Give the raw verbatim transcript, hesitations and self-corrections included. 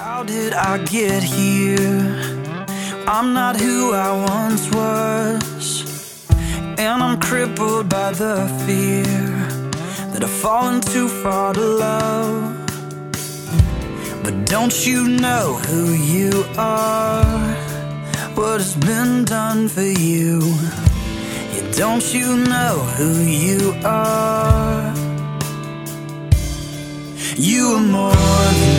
How did I get here? I'm not who I once was, and I'm crippled by the fear that I've fallen too far to love. But don't you know who you are? What has been done for you? Yeah, don't you know who you are? You are more than